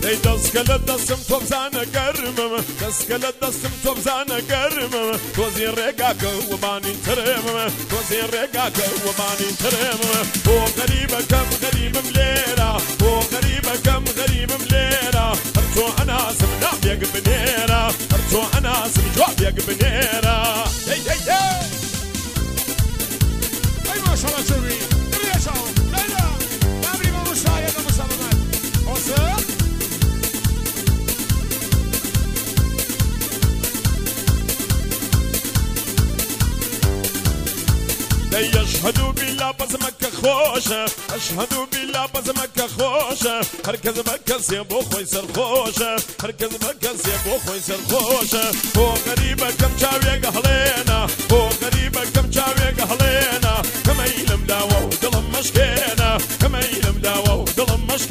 دەستکەلە دەستم تۆ بزانە گەرممە دەستکەلە دەستم تۆ بزانە گەرممە تۆزی ڕێگاکە وەمانی ترێممە تۆزی ڕێگاکە وەمانی ترێممە بۆ غەریبەکەم غەریبم لێرە بۆ غەریبەکەم غەریبم لێرە هەر تۆ ئەناسم نابێک بنێرە هەر تۆ ئەناسم جوابێک بنێرە ئەی ماشەڵە چوی دەبێشەوە لەلا نابری بە مشایە لە مشەڵەمەت ئۆسە أشهد بالله بزمك خوشة أشهد بالله بزمك خوشة هركز بكس يا بو خوي سر خوشة هركز بكس يا بو خوي سر خوشة هو غريبة كم شاوي قهلينا هو غريبة كم شاوي قهلينا كما يلم داوة ودلم مشكينا كما يلم داوة ودلم مشكينا